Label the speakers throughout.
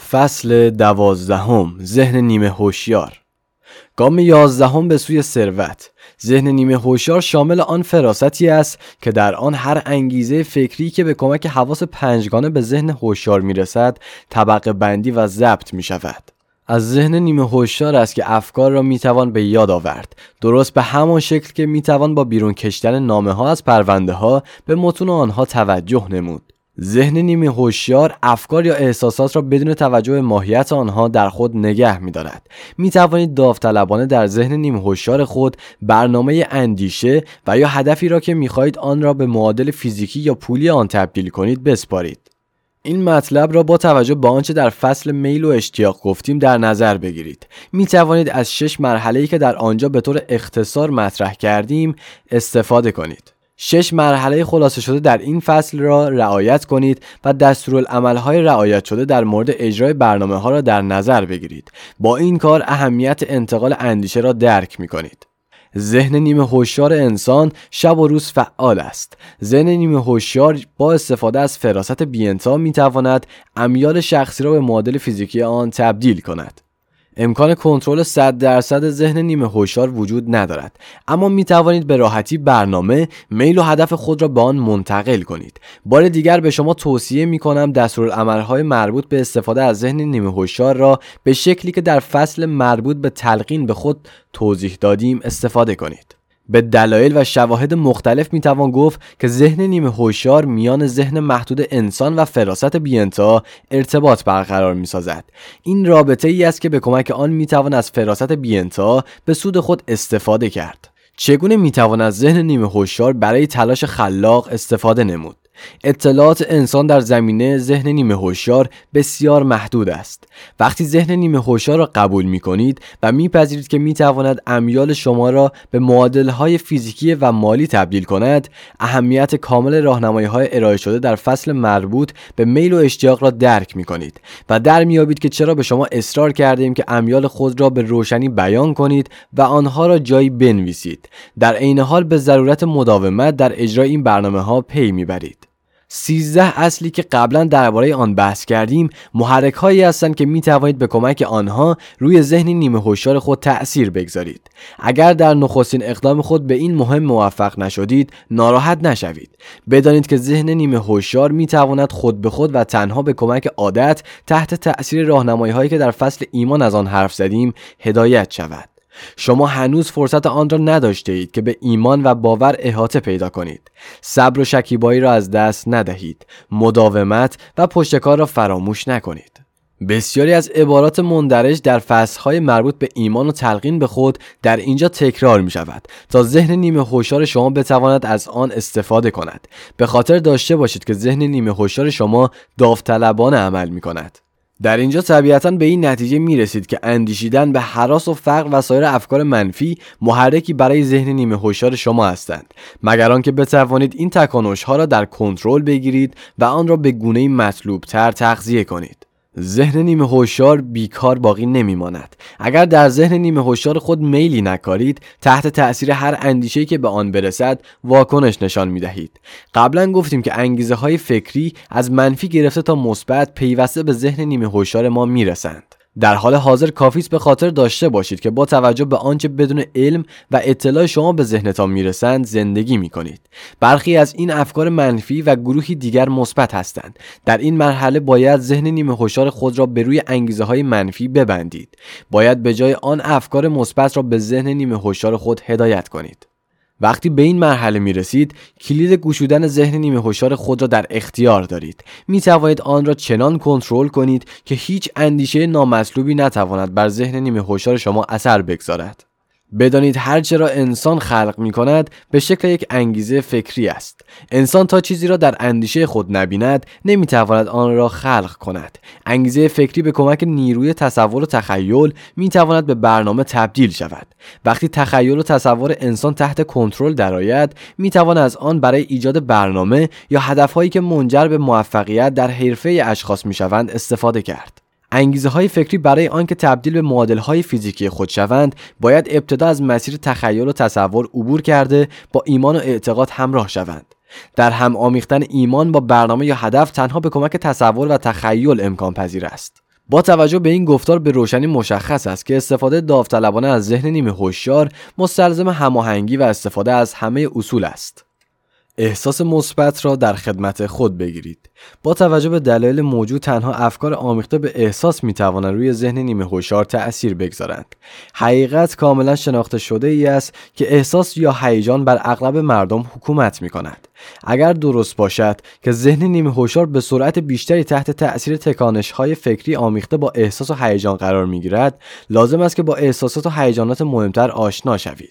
Speaker 1: فصل 12. ذهن نیمه هوشیار. گام 11 به سوی ثروت. ذهن نیمه هوشیار شامل آن فراستی است که در آن هر انگیزه فکری که به کمک حواس پنجگانه به ذهن هوشیار میرسد طبقه بندی و ضبط می شود. از ذهن نیمه هوشیار است که افکار را میتوان به یاد آورد، درست به همان شکل که میتوان با بیرون کشیدن نامه ها از پرونده ها به متون آنها توجه نمود. ذهن نیمه هوشیار افکار یا احساسات را بدون توجه به ماهیت آنها در خود نگه می‌دارد. می‌توانید داوطلبانه در ذهن نیمه هوشیار خود برنامه اندیشه و یا هدفی را که می‌خواهید آن را به معادل فیزیکی یا پولی آن تبدیل کنید بسپارید. این مطلب را با توجه به آنچه در فصل میل و اشتیاق گفتیم در نظر بگیرید. می توانید از 6 مرحله‌ای که در آنجا به طور اختصار مطرح کردیم استفاده کنید. 6 مرحله خلاصه شده در این فصل را رعایت کنید و دستورالعمل‌های رعایت شده در مورد اجرای برنامه‌ها را در نظر بگیرید. با این کار اهمیت انتقال اندیشه را درک می‌کنید. ذهن نیمه هوشیار انسان شب و روز فعال است. ذهن نیمه هوشیار با استفاده از فراست بی‌انتها می‌تواند امیال شخصی را به معادل فیزیکی آن تبدیل کند. امکان کنترل 100% ذهن نیمه هوشیار وجود ندارد، اما می توانید به راحتی برنامه، میل و هدف خود را به آن منتقل کنید. بار دیگر به شما توصیه می کنم دستورالعمل‌های مربوط به استفاده از ذهن نیمه هوشیار را به شکلی که در فصل مربوط به تلقین به خود توضیح دادیم استفاده کنید. به دلایل و شواهد مختلف میتوان گفت که ذهن نیمه هوشیار میان ذهن محدود انسان و فراست بی‌انتها ارتباط برقرار میسازد. این رابطه ای است که به کمک آن میتوان از فراست بی‌انتها به سود خود استفاده کرد. چگونه میتوان از ذهن نیمه هوشیار برای تلاش خلاق استفاده نمود؟ اطلاعات انسان در زمینه ذهن نیمه هوشیار بسیار محدود است. وقتی ذهن نیمه هوشیار را قبول می کنید و میپذیرید که میتواند امیال شما را به معادلهای فیزیکی و مالی تبدیل کند، اهمیت کامل راهنمایی‌های ارائه شده در فصل مربوط به میل و اشتیاق را درک می کنید و در میابید که چرا به شما اصرار کردیم که امیال خود را به روشنی بیان کنید و آنها را جایی بنویسید. در عین حال به ضرورت مداومت در اجرای این برنامه‌ها پی میبرید. 13 اصلی که قبلا درباره آن بحث کردیم محرک هایی هستند که می توانید به کمک آنها روی ذهن نیمه هوشیار خود تأثیر بگذارید. اگر در نخستین اقدام خود به این مهم موفق نشدید ناراحت نشوید. بدانید که ذهن نیمه هوشیار می تواند خود به خود و تنها به کمک عادت تحت تأثیر راهنمایی هایی که در فصل ایمان از آن حرف زدیم هدایت شود. شما هنوز فرصت آن را نداشته اید که به ایمان و باور احاطه پیدا کنید. صبر و شکیبایی را از دست ندهید. مداومت و پشتکار را فراموش نکنید. بسیاری از عبارات مندرج در فصل‌های مربوط به ایمان و تلقین به خود در اینجا تکرار می شود تا ذهن نیمه هوشیار شما بتواند از آن استفاده کند. به خاطر داشته باشید که ذهن نیمه هوشیار شما داوطلبانه عمل می کند. در اینجا طبیعتاً به این نتیجه می رسید که اندیشیدن به هراس و فقر و سایر افکار منفی محرکی برای ذهن نیمه هوشیار شما هستند، مگر آنکه بتوانید این تکانش‌ها را در کنترل بگیرید و آن را به گونه‌ای مطلوب‌تر تغذیه کنید. ذهن نیمه هوشیار بیکار باقی نمیماند. اگر در ذهن نیمه هوشیار خود میلی نکارید، تحت تأثیر هر اندیشه‌ای که به آن برسد واکنش نشان می‌دهید. قبلا گفتیم که انگیزه‌های فکری از منفی گرفته تا مثبت پیوسته به ذهن نیمه هوشیار ما میرسند. در حال حاضر کافی است به خاطر داشته باشید که با توجه به آنچه بدون علم و اطلاع شما به ذهنتان میرسند زندگی میکنید. برخی از این افکار منفی و گروهی دیگر مثبت هستند. در این مرحله باید ذهن نیمه هوشیار خود را به روی انگیزه‌های منفی ببندید. باید به جای آن افکار مثبت را به ذهن نیمه هوشیار خود هدایت کنید. وقتی به این مرحله می رسید، کلید گشودن ذهن نیمه هوشیار خود را در اختیار دارید. می توانید آن را چنان کنترل کنید که هیچ اندیشه نامطلوبی نتواند بر ذهن نیمه هوشیار شما اثر بگذارد. بدانید هر چه را انسان خلق می کند به شکل یک انگیزه فکری است. انسان تا چیزی را در اندیشه خود نبیند نمی تواند آن را خلق کند. انگیزه فکری به کمک نیروی تصور و تخیل می تواند به برنامه تبدیل شود. وقتی تخیل و تصور انسان تحت کنترل درآید، می تواند از آن برای ایجاد برنامه یا هدفهایی که منجر به موفقیت در حرفه اشخاص می شوند استفاده کرد. انگیزه‌های فکری برای آنکه تبدیل به معادل‌های فیزیکی خود شوند، باید ابتدا از مسیر تخیل و تصور عبور کرده با ایمان و اعتقاد همراه شوند. در هم آمیختن ایمان با برنامه یا هدف تنها به کمک تصور و تخیل امکان پذیر است. با توجه به این گفتار به روشنی مشخص است که استفاده داوطلبانه از ذهن نیمه هوشیار مستلزم هماهنگی و استفاده از همه اصول است. احساس مثبت را در خدمت خود بگیرید. با توجه به دلایل موجود تنها افکار آمیخته به احساس میتوانند روی ذهن نیمه هوشیار تأثیر بگذارند. حقیقت کاملا شناخته شده ای است که احساس یا هیجان بر اغلب مردم حکومت میکند. اگر درست باشد که ذهن نیمه هوشیار به سرعت بیشتری تحت تأثیر تکانش‌های فکری آمیخته با احساس و هیجان قرار میگیرد، لازم است که با احساسات و هیجانات مهمتر آشنا شوید.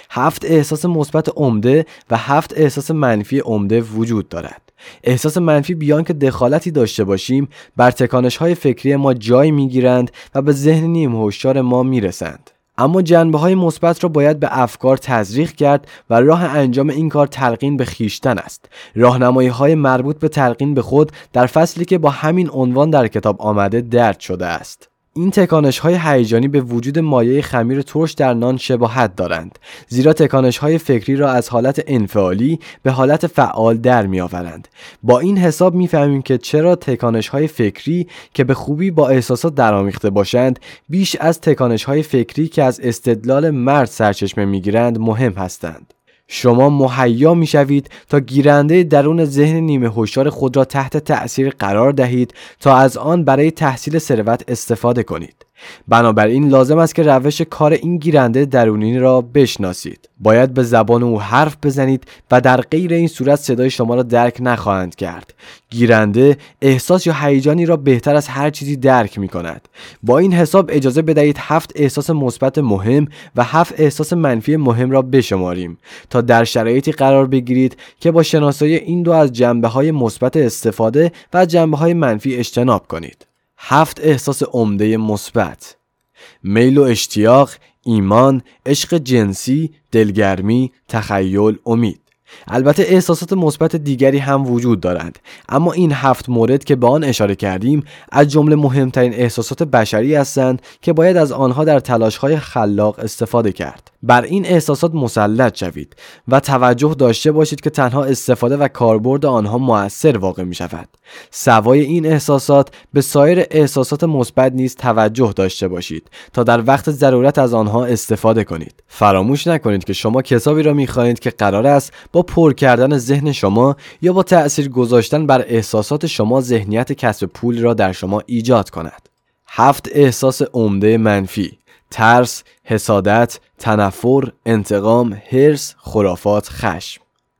Speaker 1: 7 احساس مثبت عمده و 7 احساس منفی عمده وجود دارد. احساس منفی بیان که دخالتی داشته باشیم بر تکانش‌های فکری ما جای میگیرند و به ذهن نیمه هوشیار ما میرسند. اما جنبه‌های مثبت را باید به افکار تزریق کرد و راه انجام این کار تلقین به خویشتن است. راهنمایی‌های مربوط به تلقین به خود در فصلی که با همین عنوان در کتاب آمده درج شده است. این تکانش‌های هیجانی به وجود مایع خمیر ترش در نان شباهت دارند، زیرا تکانش‌های فکری را از حالت انفعالی به حالت فعال در می‌آورند. با این حساب می‌فهمیم که چرا تکانش‌های فکری که به خوبی با احساسات درآمیخته باشند، بیش از تکانش‌های فکری که از استدلال مرد سرچشمه می‌گیرند مهم هستند. شما مهیا می‌شوید تا گیرنده درون ذهن نیمه هوشیار خود را تحت تأثیر قرار دهید تا از آن برای تحصیل ثروت استفاده کنید. بنابراین لازم است که روش کار این گیرنده درونی را بشناسید. باید به زبان او حرف بزنید و در غیر این صورت صدای شما را درک نخواهند کرد. گیرنده احساس یا هیجانی را بهتر از هر چیزی درک می کند. با این حساب اجازه بدهید 7 احساس مثبت مهم و 7 احساس منفی مهم را بشماریم تا در شرایطی قرار بگیرید که با شناسایی این دو از جنبه‌های مثبت استفاده و از جنبه‌های منفی اجتناب کنید. 7 احساس عمده مثبت: میل و اشتیاق، ایمان، عشق جنسی، دلگرمی، تخیل، امید. البته احساسات مثبت دیگری هم وجود دارند، اما این 7 مورد که به آن اشاره کردیم از جمله مهمترین احساسات بشری هستند که باید از آنها در تلاش‌های خلاق استفاده کرد. بر این احساسات مسلط شوید و توجه داشته باشید که تنها استفاده و کاربرد آنها مؤثر واقع می شود. سوای این احساسات به سایر احساسات مثبت نیز توجه داشته باشید تا در وقت ضرورت از آنها استفاده کنید. فراموش نکنید که شما کتابی را می خوانید که قرار است با پر کردن ذهن شما یا با تأثیر گذاشتن بر احساسات شما ذهنیت کسب پول را در شما ایجاد کند. 7 احساس عمده منفی: ترس، حسادت، تنفر، انتقام، حرص، خرافات، خشم.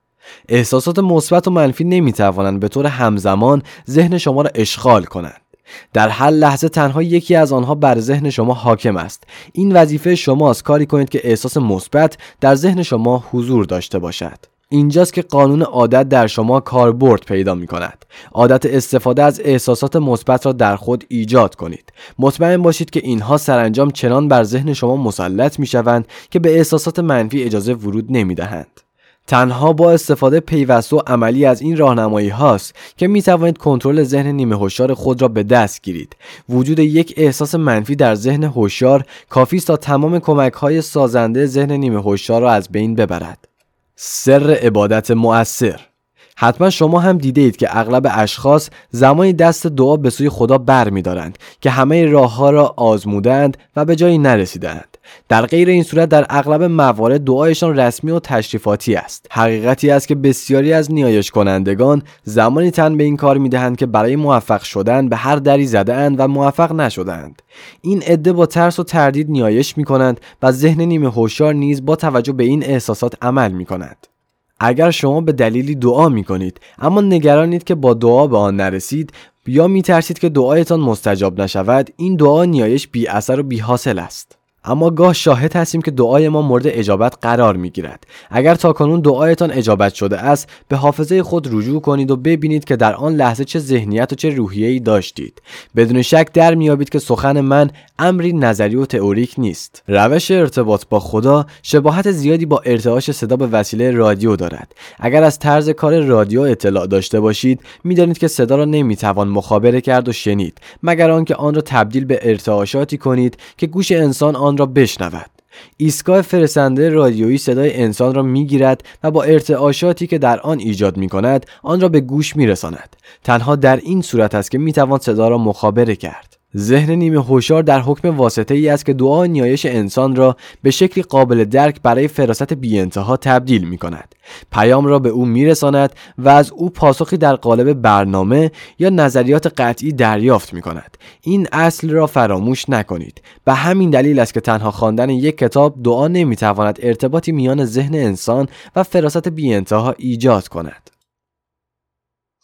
Speaker 1: احساسات مثبت و منفی نمیتوانند به طور همزمان ذهن شما را اشغال کنند. در هر لحظه تنها یکی از آنها بر ذهن شما حاکم است. این وظیفه شماست کاری کنید که احساس مثبت در ذهن شما حضور داشته باشد. اینجاست که قانون عادت در شما کاربرد پیدا می کند. عادت استفاده از احساسات مثبت را در خود ایجاد کنید. مطمئن باشید که اینها سرانجام چنان بر ذهن شما مسلط می شوند که به احساسات منفی اجازه ورود نمی دهند. تنها با استفاده پیوسته و عملی از این راهنمایی هاست که می توانید کنترل ذهن نیمه هوشیار خود را به دست گیرید. وجود یک احساس منفی در ذهن هوشیار کافی است تا تمام کمک های سازنده ذهن نیمه هوشیار را از بین ببرد. سر عبادت مؤثر. حتما شما هم دیده اید که اغلب اشخاص زمانی دست دعا به سوی خدا بر می دارند که همه راهها را آزمودند و به جایی نرسیدند. در غیر این صورت در اغلب موارد دعایشان رسمی و تشریفاتی است. حقیقتی است که بسیاری از نیایش کنندگان زمانی تن به این کار می دهند که برای موفق شدن به هر دری زده‌اند و موفق نشدند. این عده با ترس و تردید نیایش می کنند و ذهن نیمه هوشیار نیز با توجه به این احساسات عمل می کند. اگر شما به دلیلی دعا می کنید اما نگرانید که با دعا به آن نرسید یا می ترسید که دعایتان مستجاب نشود، این دعا نیایش بی اثر و بی حاصل است. اما گاه شاهد هستیم که دعای ما مورد اجابت قرار می گیرد. اگر تاکنون دعایتان اجابت شده است، به حافظه خود رجوع کنید و ببینید که در آن لحظه چه ذهنیت و چه روحیه‌ای داشتید. بدون شک در میابید که سخن من امری نظری و تئوریک نیست. روش ارتباط با خدا شباهت زیادی با ارتعاش صدا به وسیله رادیو دارد. اگر از طرز کار رادیو اطلاع داشته باشید، میدانید که صدا را نمیتوان مخابره کرد و شنید مگر آنکه آن را تبدیل به ارتعاشاتی کنید که گوش انسان آن را بشنود. ایستگاه فرستنده رادیویی صدای انسان را میگیرد و با ارتعاشاتی که در آن ایجاد میکند آن را به گوش میرساند. تنها در این صورت است که میتوان صدا را مخابره کرد. ذهن نیمه هوشیار در حکم واسطه ای است که دعای نیایش انسان را به شکلی قابل درک برای فراست بی انتها تبدیل می کند. پیام را به او می رساند و از او پاسخی در قالب برنامه یا نظریات قطعی دریافت می کند. این اصل را فراموش نکنید. به همین دلیل است که تنها خواندن یک کتاب دعا نمی تواند ارتباطی میان ذهن انسان و فراست بی انتها ایجاد کند.